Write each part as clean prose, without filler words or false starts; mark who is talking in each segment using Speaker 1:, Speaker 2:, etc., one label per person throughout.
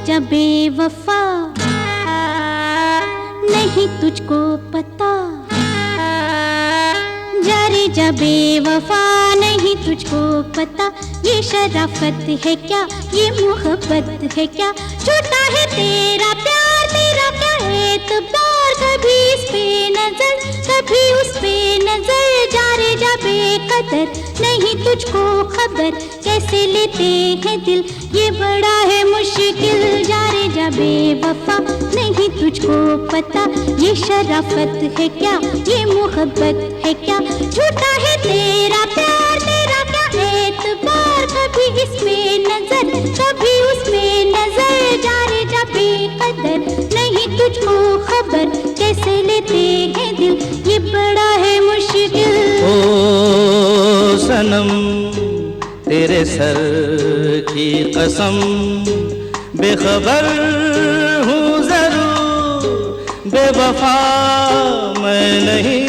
Speaker 1: जा बेवफा, नहीं तुझको पता। जा रे जा बेवफा, नहीं तुझको पता। ये शराफत है क्या, ये मोहब्बत है क्या? झूठा है तेरा प्यार, तेरा क्या एतबार। कभी इस पे नजर, कभी उस पे नजर। जा रे जा बेकदर, नहीं तुझको खबर। कैसे लेते हैं दिल, ये बड़ा है मुश्किल। जा रे जा बेवफा, नहीं तुझको पता। ये शराफत है क्या, ये मोहब्बत है क्या? झूठा है तेरा प्यार, तेरा क्या एतबार। कभी इसमें नजर, कभी उसमें नजर। जा रे जा बेकदर, नहीं तुझको खबर। कैसे लेते हैं दिल, ये बड़ा है मुश्किल।
Speaker 2: ओ सनम तेरे सर की कसम, बेखबर हूँ जरूर, बेवफा मैं नहीं।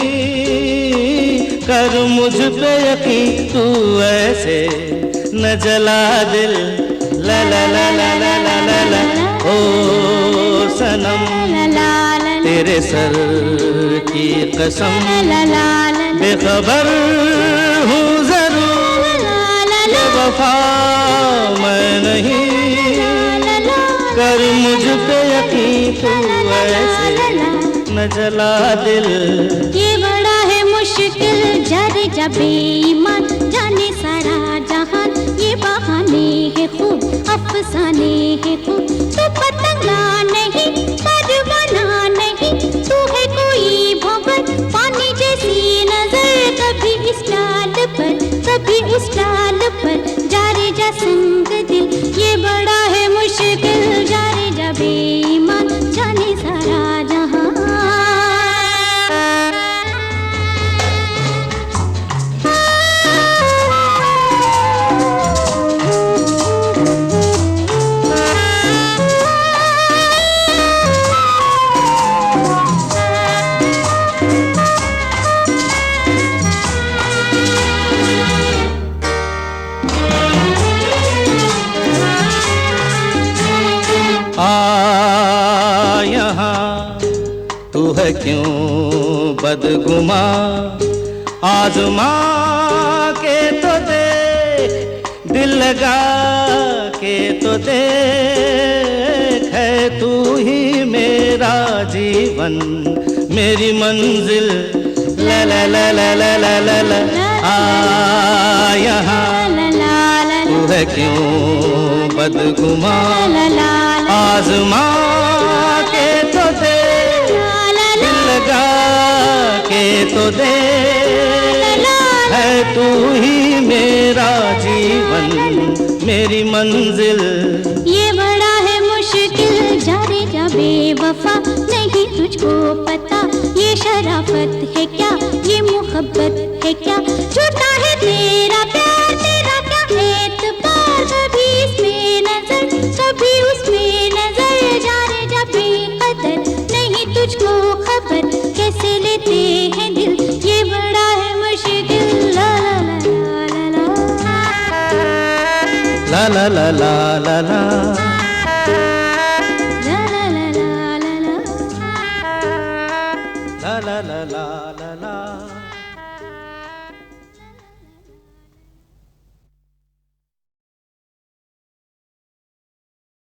Speaker 2: कर मुझ पे यकीन, तू ऐसे न जला दिल। ला ला ला ला ला ला ला ला। ओ सनम तेरे सर की कसम, बेखबर हूँ जरूर, बेवफा मैं नहीं। कर मुझ पे यकीन, तू ऐसे न जला दिल।
Speaker 1: ये बड़ा है मुश्किल। जा रे जा बेईमान, जाने सारा जहान। ये बहाने है खूब, अफसाने है खूब। तू पतंगा नहीं, परवाना नहीं। तू है कोई भंवर, पानी जैसी नजर। कभी इस डाल पर, कभी उस डाल पर। जा रे जा संग दिल, ये बड़ा है मुश्किल। जा रे जा बेईमान, जाने सारा जहां।
Speaker 2: यहाँ तू है क्यों बदगुमा, आजमा के तो देख, दिल लगा के तो देख। है तू ही मेरा जीवन, मेरी मंजिल। ला ला ला ला ला ला ला ला। यहाँ तू है क्यों बदगुमा, आजमा के तो दे, दिल लगा के तो दे। है तू ही मेरा जीवन, मेरी मंजिल।
Speaker 1: ये बड़ा है मुश्किल। जा रे जा बेवफा, नहीं तुझको पता। ये शराफत है क्या, ये मोहब्बत है क्या? झूठा है तेरा प्यार, तेरा क्या एतबार। कभी इसमें नजर, कभी उसमें नजर। जा रे जा बेकदर, नहीं तुझको खबर। कैसे लेते हैं दिल, ये बड़ा है मुश्किल। ला ला ला ला ला ला
Speaker 2: ला ला ला ला ला ला।
Speaker 1: ला ला ला ला ला।
Speaker 2: La la la la la la.